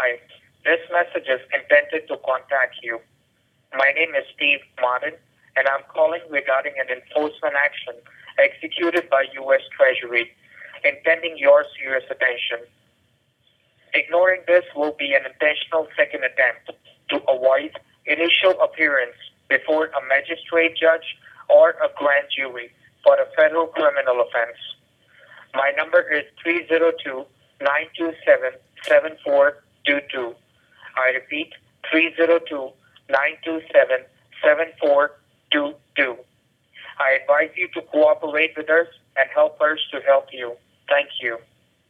Hi, this message is intended to contact you. My name is Steve Martin, and I'm calling regarding an enforcement action executed by U.S. Treasury, intending your serious attention. Ignoring this will be an intentional second attempt to avoid initial appearance before a magistrate judge or a grand jury for a federal criminal offense. My number is 302-927-7422. I repeat, 302-927-7422. I advise you to cooperate with us and help us to help you. Thank you.